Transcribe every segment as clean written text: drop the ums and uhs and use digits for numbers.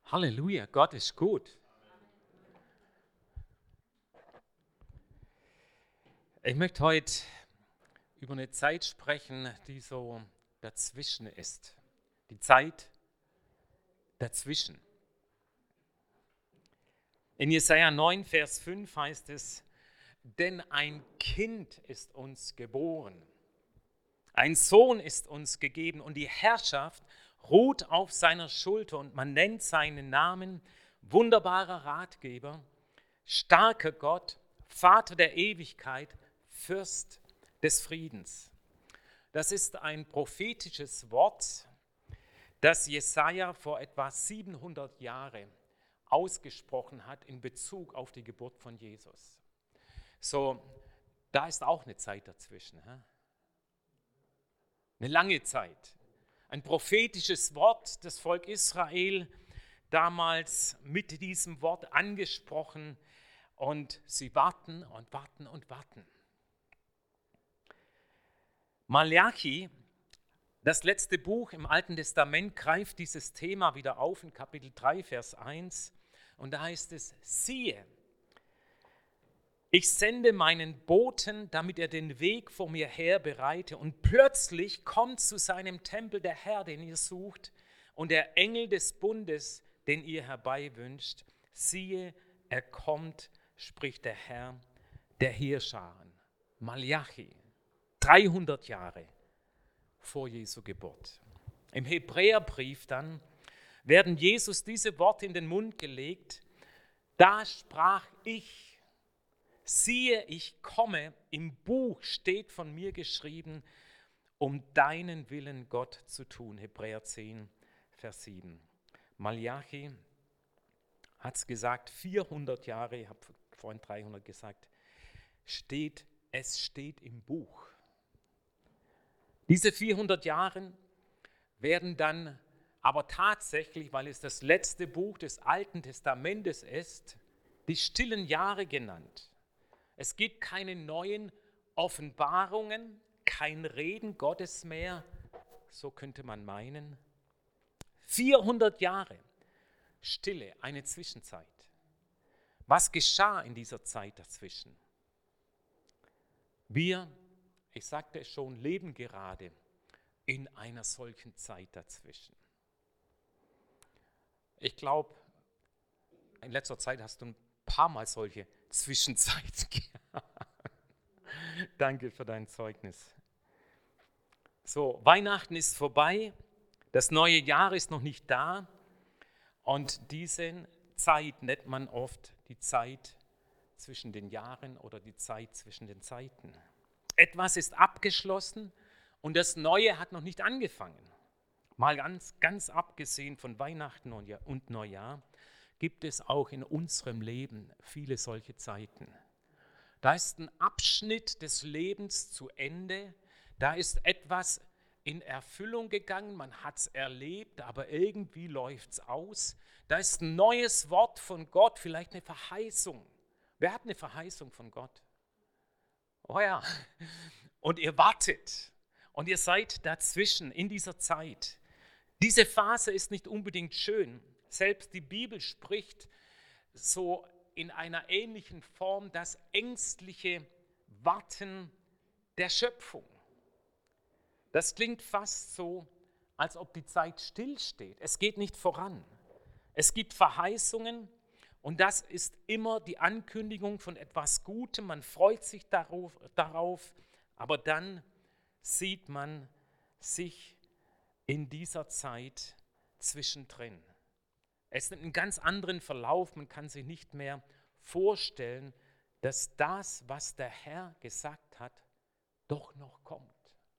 Halleluja, Gott ist gut. Ich möchte heute über eine Zeit sprechen, die so dazwischen ist. Die Zeit dazwischen. In Jesaja 9, Vers 5 heißt es: Denn ein Kind ist uns geboren, ein Sohn ist uns gegeben und die Herrschaft ruht auf seiner Schulter und man nennt seinen Namen wunderbarer Ratgeber, starker Gott, Vater der Ewigkeit, Fürst des Friedens. Das ist ein prophetisches Wort, das Jesaja vor etwa 700 Jahren ausgesprochen hat in Bezug auf die Geburt von Jesus. So, da ist auch eine Zeit dazwischen. Eine lange Zeit. Ein prophetisches Wort, das Volk Israel damals mit diesem Wort angesprochen, und sie warten und warten und warten. Malachi, das letzte Buch im Alten Testament, greift dieses Thema wieder auf in Kapitel 3, Vers 1. Und da heißt es: Siehe, ich sende meinen Boten, damit er den Weg vor mir her bereite. Und plötzlich kommt zu seinem Tempel der Herr, den ihr sucht, und der Engel des Bundes, den ihr herbeiwünscht. Siehe, er kommt, spricht der Herr der Heerscharen. Malachi, 300 Jahre vor Jesu Geburt. Im Hebräerbrief dann werden Jesus diese Worte in den Mund gelegt: Da sprach ich, siehe, ich komme, im Buch steht von mir geschrieben, um deinen Willen, Gott, zu tun. Hebräer 10, Vers 7. Malachi hat es gesagt, 400 Jahre, ich habe vorhin 300 gesagt, es steht im Buch. Diese 400 Jahre werden dann aber tatsächlich, weil es das letzte Buch des Alten Testamentes ist, die stillen Jahre genannt. Es gibt keine neuen Offenbarungen, kein Reden Gottes mehr, so könnte man meinen. 400 Jahre Stille, eine Zwischenzeit. Was geschah in dieser Zeit dazwischen? Wir, ich sagte es schon, leben gerade in einer solchen Zeit dazwischen. Ich glaube, in letzter Zeit hast du ein paar Mal solche Zwischenzeiten gehabt. Danke für dein Zeugnis. So, Weihnachten ist vorbei, das neue Jahr ist noch nicht da und diese Zeit nennt man oft die Zeit zwischen den Jahren oder die Zeit zwischen den Zeiten. Etwas ist abgeschlossen und das Neue hat noch nicht angefangen. Mal ganz abgesehen von Weihnachten und Neujahr gibt es auch in unserem Leben viele solche Zeiten. Da ist ein Abschnitt des Lebens zu Ende, da ist etwas in Erfüllung gegangen, man hat es erlebt, aber irgendwie läuft es aus. Da ist ein neues Wort von Gott, vielleicht eine Verheißung. Wer hat eine Verheißung von Gott? Oh ja, und ihr wartet und ihr seid dazwischen in dieser Zeit. Diese Phase ist nicht unbedingt schön. Selbst die Bibel spricht so in einer ähnlichen Form das ängstliche Warten der Schöpfung. Das klingt fast so, als ob die Zeit stillsteht. Es geht nicht voran. Es gibt Verheißungen und das ist immer die Ankündigung von etwas Gutem. Man freut sich darauf, aber dann sieht man sich in dieser Zeit zwischendrin. Es nimmt einen ganz anderen Verlauf, man kann sich nicht mehr vorstellen, dass das, was der Herr gesagt hat, doch noch kommt.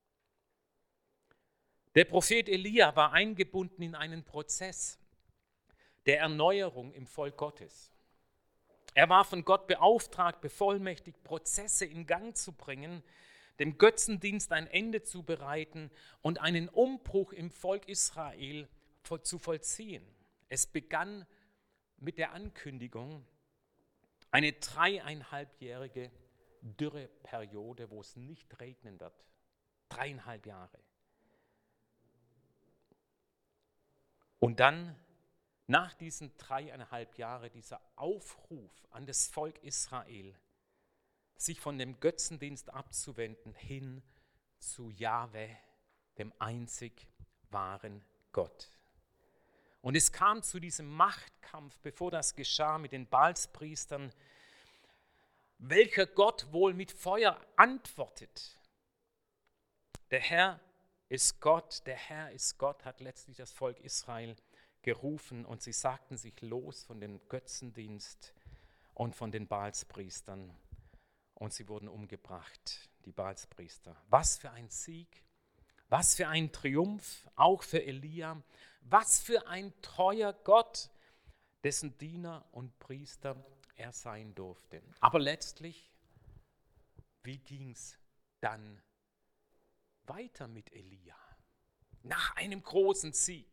Der Prophet Elia war eingebunden in einen Prozess der Erneuerung im Volk Gottes. Er war von Gott beauftragt, bevollmächtigt, Prozesse in Gang zu bringen, dem Götzendienst ein Ende zu bereiten und einen Umbruch im Volk Israel zu vollziehen. Es begann mit der Ankündigung, eine 3,5-jährige Dürreperiode, wo es nicht regnen wird. 3,5 Jahre. Und dann nach diesen 3,5 Jahren, dieser Aufruf an das Volk Israel, sich von dem Götzendienst abzuwenden, hin zu Jahwe, dem einzig wahren Gott. Und es kam zu diesem Machtkampf, bevor das geschah, mit den Baalspriestern, welcher Gott wohl mit Feuer antwortet. Der Herr ist Gott, der Herr ist Gott, hat letztlich das Volk Israel gerufen und sie sagten sich los von dem Götzendienst und von den Baalspriestern und sie wurden umgebracht, die Baalspriester. Was für ein Sieg, was für ein Triumph, auch für Elia, was für ein treuer Gott, dessen Diener und Priester er sein durfte. Aber letztlich, wie ging es dann weiter mit Elia? Nach einem großen Sieg.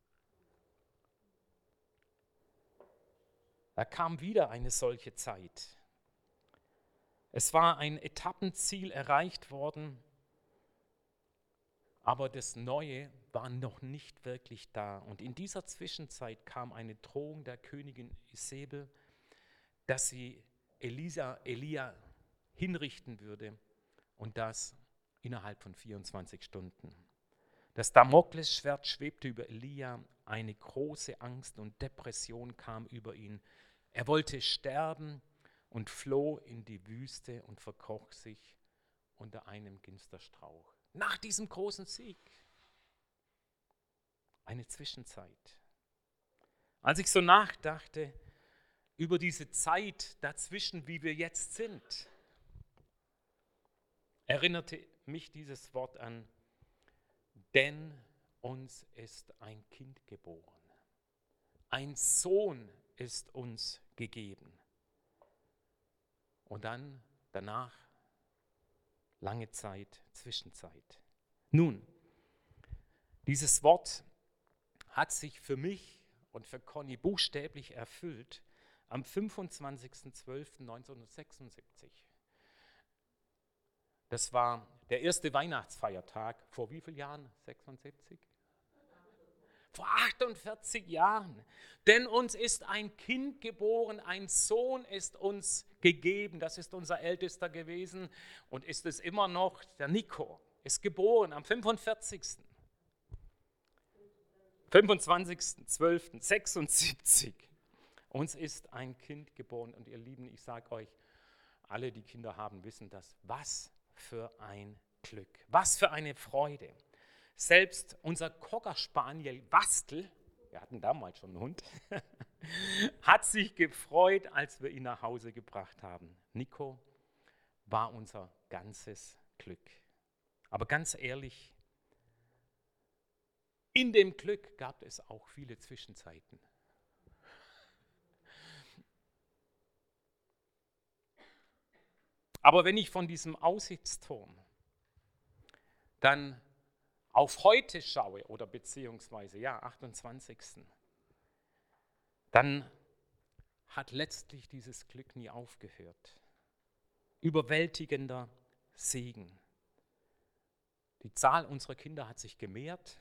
Da kam wieder eine solche Zeit. Es war ein Etappenziel erreicht worden, aber das Neue war noch nicht wirklich da. Und in dieser Zwischenzeit kam eine Drohung der Königin Isabel, dass sie Elia hinrichten würde und das innerhalb von 24 Stunden. Das Damoklesschwert schwebte über Elia, eine große Angst und Depression kam über ihn. Er wollte sterben und floh in die Wüste und verkroch sich unter einem Ginsterstrauch. Nach diesem großen Sieg. Eine Zwischenzeit. Als ich so nachdachte über diese Zeit dazwischen, wie wir jetzt sind, erinnerte mich dieses Wort an, denn uns ist ein Kind geboren. Ein Sohn ist uns gegeben. Und dann danach lange Zeit, Zwischenzeit. Nun, dieses Wort hat sich für mich und für Conny buchstäblich erfüllt am 25.12.1976. Das war der erste Weihnachtsfeiertag vor wie vielen Jahren? 76? Vor 48 Jahren. Denn uns ist ein Kind geboren, ein Sohn ist uns gegeben. Das ist unser Ältester gewesen und ist es immer noch. Der Nico ist geboren am 25.12.76. Uns ist ein Kind geboren. Und ihr Lieben, ich sage euch, alle, die Kinder haben, wissen das. Was für ein Glück, was für eine Freude. Selbst unser Cocker Spaniel Bastel, wir hatten damals schon einen Hund, hat sich gefreut, als wir ihn nach Hause gebracht haben. Nico war unser ganzes Glück. Aber ganz ehrlich, in dem Glück gab es auch viele Zwischenzeiten. Aber wenn ich von diesem Aussichtsturm dann auf heute schaue oder beziehungsweise, 28. dann hat letztlich dieses Glück nie aufgehört. Überwältigender Segen. Die Zahl unserer Kinder hat sich gemehrt.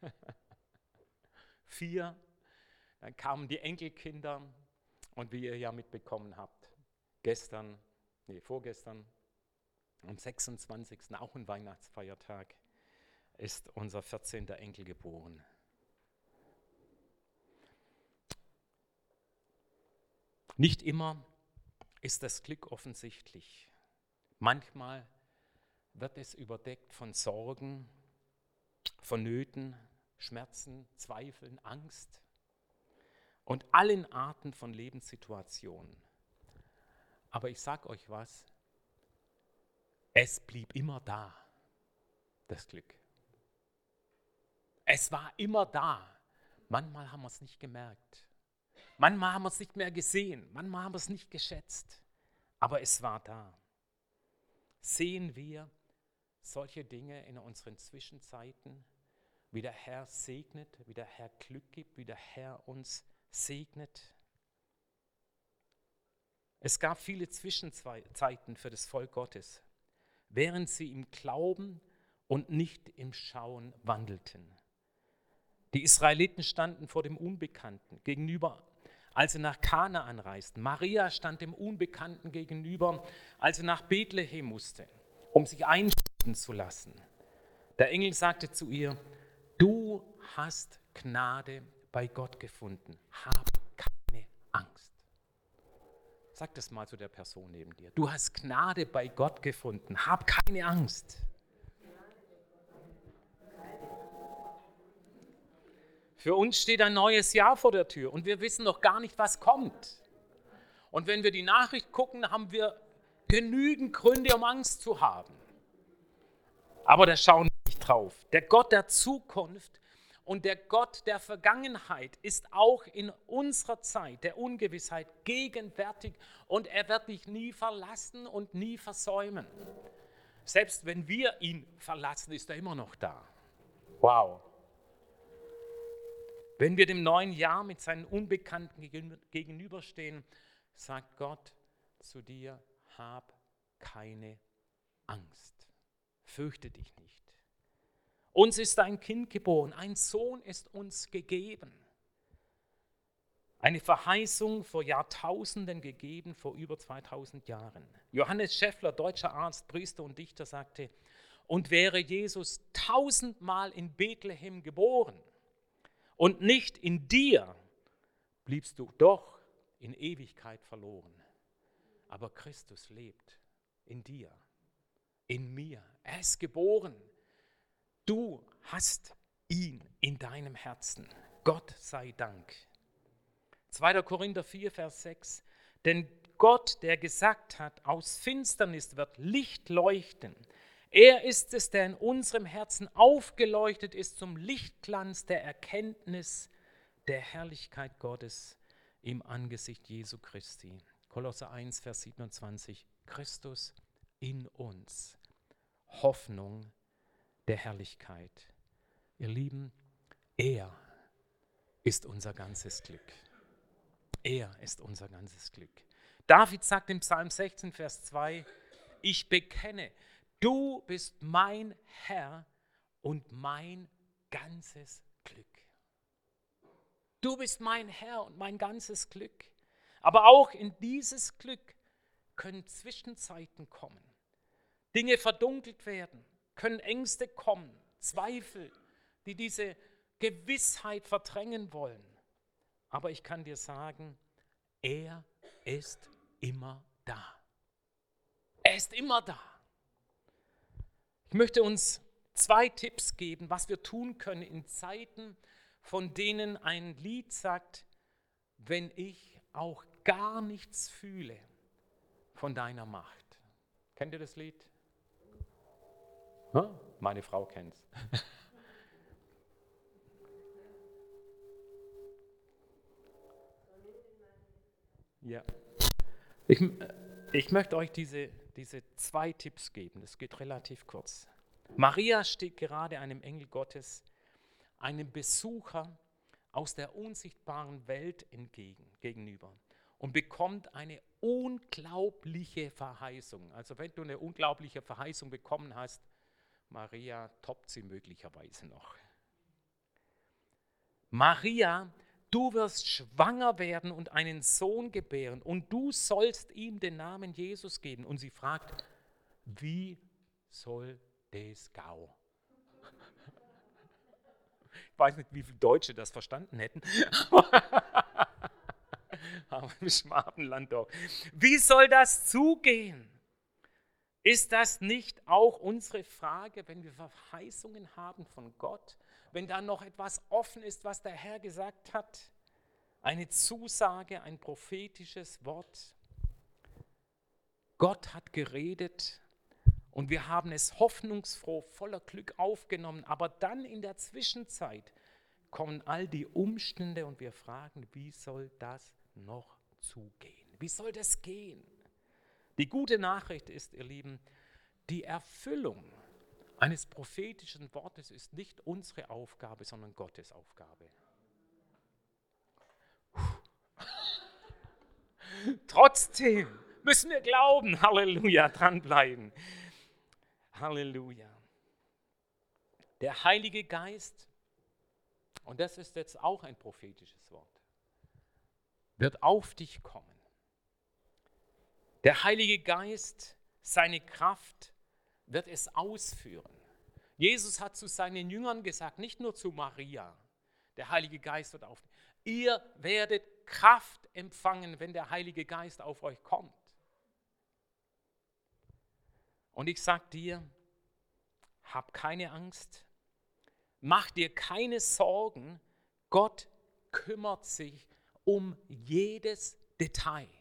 4, dann kamen die Enkelkinder und wie ihr ja mitbekommen habt, vorgestern, am 26. auch ein Weihnachtsfeiertag, ist unser 14. Enkel geboren. Nicht immer ist das Glück offensichtlich. Manchmal wird es überdeckt von Sorgen, von Nöten, Schmerzen, Zweifeln, Angst und allen Arten von Lebenssituationen. Aber ich sage euch was, es blieb immer da, das Glück. Es war immer da. Manchmal haben wir es nicht gemerkt. Manchmal haben wir es nicht mehr gesehen. Manchmal haben wir es nicht geschätzt. Aber es war da. Sehen wir solche Dinge in unseren Zwischenzeiten, wie der Herr segnet, wie der Herr Glück gibt, wie der Herr uns segnet? Es gab viele Zwischenzeiten für das Volk Gottes, während sie im Glauben und nicht im Schauen wandelten. Die Israeliten standen vor dem Unbekannten gegenüber, als sie nach Kanaan reisten. Maria stand dem Unbekannten gegenüber, als sie nach Bethlehem musste, um sich einschütten zu lassen. Der Engel sagte zu ihr: Du hast Gnade bei Gott gefunden. Hab keine Angst. Sag das mal zu der Person neben dir. Du hast Gnade bei Gott gefunden. Hab keine Angst. Für uns steht ein neues Jahr vor der Tür und wir wissen noch gar nicht, was kommt. Und wenn wir die Nachricht gucken, haben wir genügend Gründe, um Angst zu haben. Aber da schauen wir nicht drauf. Der Gott der Zukunft und der Gott der Vergangenheit ist auch in unserer Zeit der Ungewissheit gegenwärtig und er wird dich nie verlassen und nie versäumen. Selbst wenn wir ihn verlassen, ist er immer noch da. Wow. Wenn wir dem neuen Jahr mit seinen Unbekannten gegenüberstehen, sagt Gott zu dir: Hab keine Angst, fürchte dich nicht. Uns ist ein Kind geboren, ein Sohn ist uns gegeben. Eine Verheißung vor Jahrtausenden gegeben, vor über 2000 Jahren. Johannes Schäffler, deutscher Arzt, Priester und Dichter, sagte: Und wäre Jesus 1000-mal in Bethlehem geboren, und nicht in dir, bliebst du doch in Ewigkeit verloren. Aber Christus lebt in dir, in mir. Er ist geboren. Du hast ihn in deinem Herzen. Gott sei Dank. 2. Korinther 4, Vers 6. Denn Gott, der gesagt hat, aus Finsternis wird Licht leuchten, er ist es, der in unserem Herzen aufgeleuchtet ist zum Lichtglanz der Erkenntnis der Herrlichkeit Gottes im Angesicht Jesu Christi. Kolosser 1, Vers 27. Christus in uns. Hoffnung der Herrlichkeit. Ihr Lieben, er ist unser ganzes Glück. Er ist unser ganzes Glück. David sagt im Psalm 16, Vers 2, ich bekenne, du bist mein Herr und mein ganzes Glück. Du bist mein Herr und mein ganzes Glück. Aber auch in dieses Glück können Zwischenzeiten kommen. Dinge verdunkelt werden, können Ängste kommen, Zweifel, die diese Gewissheit verdrängen wollen. Aber ich kann dir sagen, er ist immer da. Er ist immer da. Ich möchte uns 2 Tipps geben, was wir tun können in Zeiten, von denen ein Lied sagt, wenn ich auch gar nichts fühle von deiner Macht. Kennt ihr das Lied? Meine Frau kennt es. Ja. Ich möchte euch diese 2 Tipps geben. Das geht relativ kurz. Maria steht gerade einem Engel Gottes, einem Besucher aus der unsichtbaren Welt gegenüber und bekommt eine unglaubliche Verheißung. Also wenn du eine unglaubliche Verheißung bekommen hast, Maria toppt sie möglicherweise noch. Maria, du wirst schwanger werden und einen Sohn gebären und du sollst ihm den Namen Jesus geben. Und sie fragt, wie soll das gehen? Ich weiß nicht, wie viele Deutsche das verstanden hätten, aber im Schwabenland doch. Wie soll das zugehen? Ist das nicht auch unsere Frage, wenn wir Verheißungen haben von Gott? Wenn da noch etwas offen ist, was der Herr gesagt hat? Eine Zusage, ein prophetisches Wort. Gott hat geredet und wir haben es hoffnungsfroh, voller Glück aufgenommen. Aber dann in der Zwischenzeit kommen all die Umstände und wir fragen, wie soll das noch zugehen? Wie soll das gehen? Die gute Nachricht ist, ihr Lieben, die Erfüllung eines prophetischen Wortes ist nicht unsere Aufgabe, sondern Gottes Aufgabe. Trotzdem müssen wir glauben, Halleluja, dranbleiben. Halleluja. Der Heilige Geist, und das ist jetzt auch ein prophetisches Wort, wird auf dich kommen. Der Heilige Geist, seine Kraft wird es ausführen. Jesus hat zu seinen Jüngern gesagt, nicht nur zu Maria, der Heilige Geist wird auf dich. Ihr werdet Kraft empfangen, wenn der Heilige Geist auf euch kommt. Und ich sage dir, hab keine Angst, mach dir keine Sorgen, Gott kümmert sich um jedes Detail.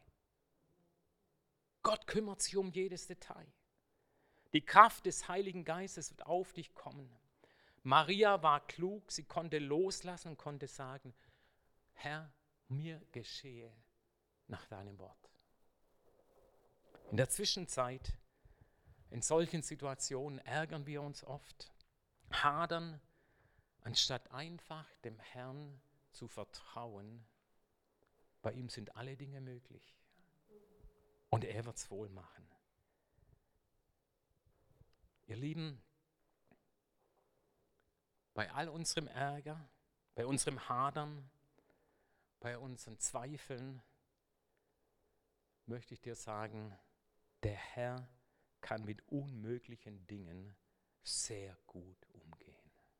Gott kümmert sich um jedes Detail. Die Kraft des Heiligen Geistes wird auf dich kommen. Maria war klug, sie konnte loslassen und konnte sagen, Herr, mir geschehe nach deinem Wort. In der Zwischenzeit, in solchen Situationen ärgern wir uns oft, hadern, anstatt einfach dem Herrn zu vertrauen. Bei ihm sind alle Dinge möglich und er wird es wohl machen. Ihr Lieben, bei all unserem Ärger, bei unserem Hadern, bei unseren Zweifeln, möchte ich dir sagen, der Herr kann mit unmöglichen Dingen sehr gut umgehen.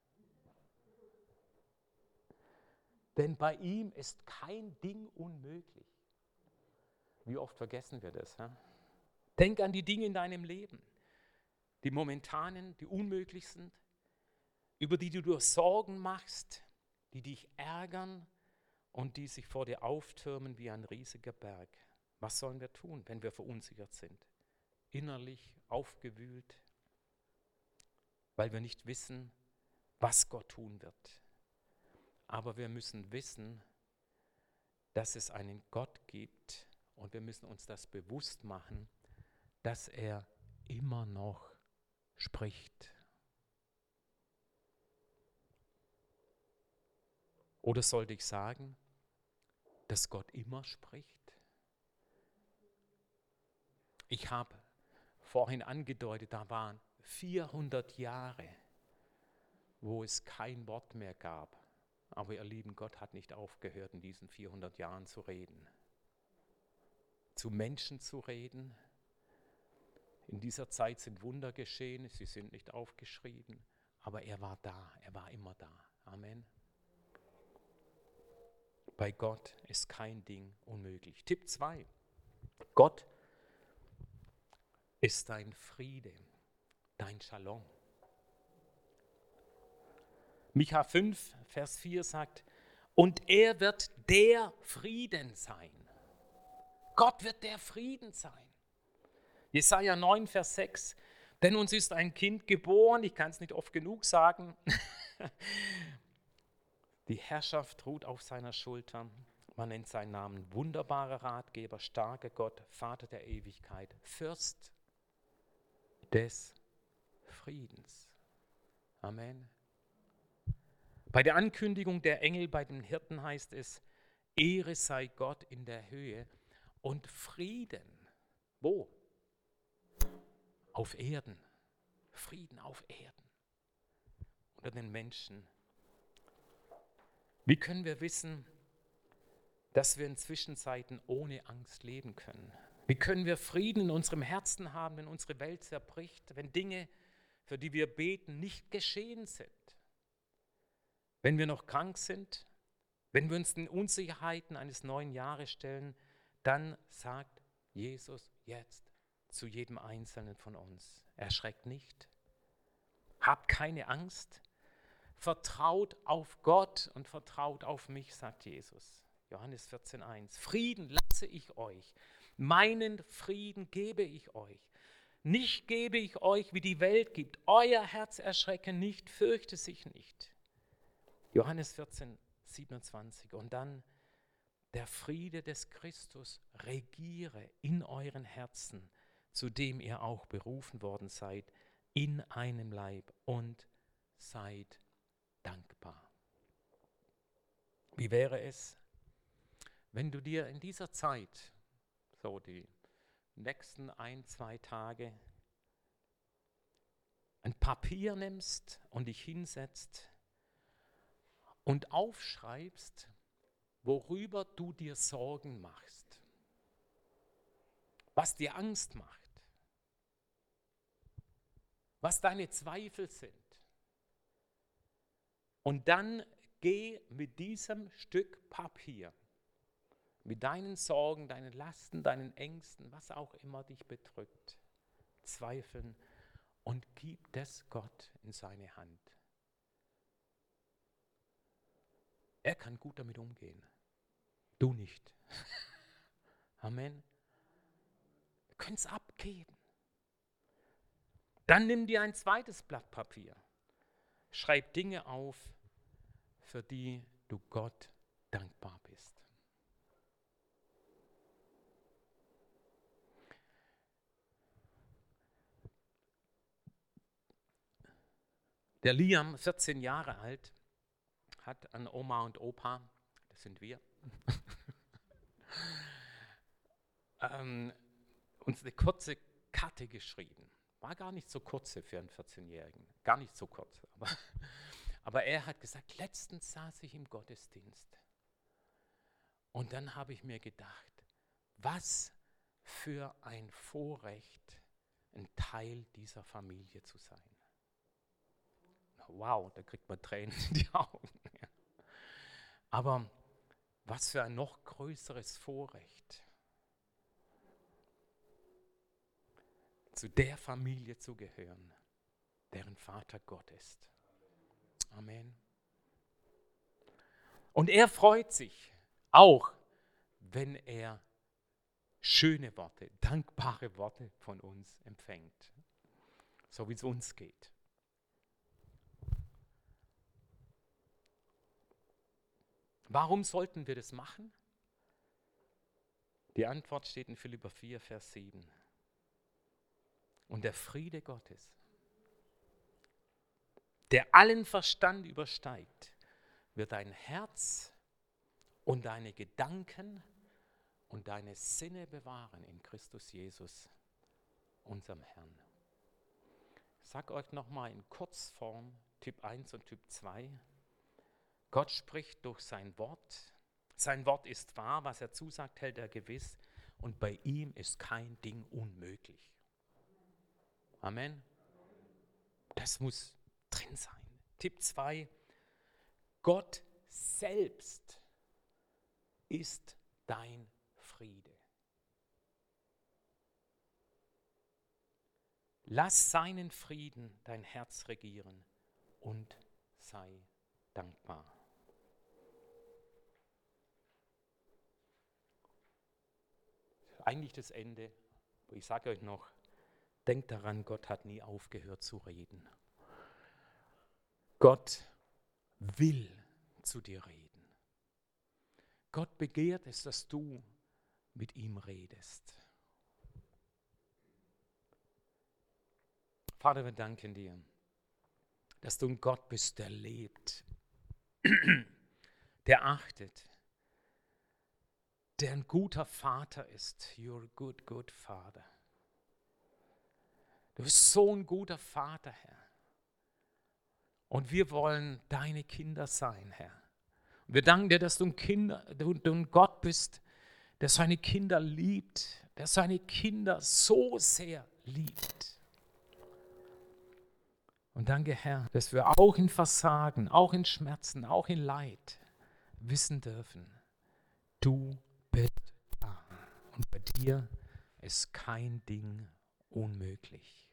Denn bei ihm ist kein Ding unmöglich. Wie oft vergessen wir das? He? Denk an die Dinge in deinem Leben, die momentanen, die unmöglich sind, über die du dir Sorgen machst, die dich ärgern und die sich vor dir auftürmen wie ein riesiger Berg. Was sollen wir tun, wenn wir verunsichert sind? Innerlich aufgewühlt, weil wir nicht wissen, was Gott tun wird. Aber wir müssen wissen, dass es einen Gott gibt und wir müssen uns das bewusst machen, dass er immer noch spricht. Oder sollte ich sagen, dass Gott immer spricht? Ich habe vorhin angedeutet, da waren 400 Jahre, wo es kein Wort mehr gab. Aber ihr Lieben, Gott hat nicht aufgehört, in diesen 400 Jahren zu reden. Zu Menschen zu reden. In dieser Zeit sind Wunder geschehen, sie sind nicht aufgeschrieben, aber er war da, er war immer da. Amen. Bei Gott ist kein Ding unmöglich. Tipp 2. Gott ist dein Friede, dein Shalom. Micha 5, Vers 4 sagt, und er wird der Frieden sein. Gott wird der Frieden sein. Jesaja 9, Vers 6, denn uns ist ein Kind geboren, ich kann es nicht oft genug sagen, die Herrschaft ruht auf seiner Schulter. Man nennt seinen Namen wunderbarer Ratgeber, starker Gott, Vater der Ewigkeit, Fürst des Friedens. Amen. Bei der Ankündigung der Engel bei den Hirten heißt es, Ehre sei Gott in der Höhe und Frieden. Wo? Auf Erden. Frieden auf Erden. Unter den Menschen. Wie können wir wissen, dass wir in Zwischenzeiten ohne Angst leben können? Wie können wir Frieden in unserem Herzen haben, wenn unsere Welt zerbricht, wenn Dinge, für die wir beten, nicht geschehen sind? Wenn wir noch krank sind, wenn wir uns den Unsicherheiten eines neuen Jahres stellen, dann sagt Jesus jetzt zu jedem Einzelnen von uns, erschreckt nicht, habt keine Angst, vertraut auf Gott und vertraut auf mich, sagt Jesus. Johannes 14,1. Frieden lasse ich euch, meinen Frieden gebe ich euch. Nicht gebe ich euch, wie die Welt gibt. Euer Herz erschrecke nicht, fürchte sich nicht. Johannes 14,27. Und dann, der Friede des Christus regiere in euren Herzen, zu dem ihr auch berufen worden seid, in einem Leib und seid dankbar. Wie wäre es, wenn du dir in dieser Zeit, so die nächsten 1-2 Tage, ein Papier nimmst und dich hinsetzt und aufschreibst, worüber du dir Sorgen machst, was dir Angst macht, was deine Zweifel sind. Und dann geh mit diesem Stück Papier, mit deinen Sorgen, deinen Lasten, deinen Ängsten, was auch immer dich bedrückt, Zweifeln, und gib das Gott in seine Hand. Er kann gut damit umgehen. Du nicht. Amen. Wir können es abgeben. Dann nimm dir ein zweites Blatt Papier. Schreib Dinge auf, für die du Gott dankbar bist. Der Liam, 14 Jahre alt, hat an Oma und Opa, das sind wir, uns eine kurze Karte geschrieben. War gar nicht so kurze für einen 14-Jährigen, gar nicht so kurz. Aber er hat gesagt, letztens saß ich im Gottesdienst und dann habe ich mir gedacht, was für ein Vorrecht, ein Teil dieser Familie zu sein. Wow, da kriegt man Tränen in die Augen. Aber was für ein noch größeres Vorrecht, zu der Familie zu gehören, deren Vater Gott ist. Amen. Und er freut sich auch, wenn er schöne Worte, dankbare Worte von uns empfängt, so wie es uns geht. Warum sollten wir das machen? Die Antwort steht in Philipper 4, Vers 7. Und der Friede Gottes, der allen Verstand übersteigt, wird dein Herz und deine Gedanken und deine Sinne bewahren in Christus Jesus, unserem Herrn. Ich sage euch nochmal in Kurzform, Typ 1 und Typ 2. Gott spricht durch sein Wort. Sein Wort ist wahr, was er zusagt, hält er gewiss. Und bei ihm ist kein Ding unmöglich. Amen. Das muss drin sein. Tipp 2. Gott selbst ist dein Friede. Lass seinen Frieden dein Herz regieren und sei dankbar. Eigentlich das Ende. Ich sage euch noch, denkt daran, Gott hat nie aufgehört zu reden. Gott will zu dir reden. Gott begehrt es, dass du mit ihm redest. Vater, wir danken dir, dass du ein Gott bist, der lebt, der achtet, der ein guter Vater ist. You're a good, good Father. Du bist so ein guter Vater, Herr. Und wir wollen deine Kinder sein, Herr. Und wir danken dir, dass du ein Gott bist, der seine Kinder liebt, der seine Kinder so sehr liebt. Und danke, Herr, dass wir auch in Versagen, auch in Schmerzen, auch in Leid wissen dürfen, du bist da. Und bei dir ist kein Ding unmöglich.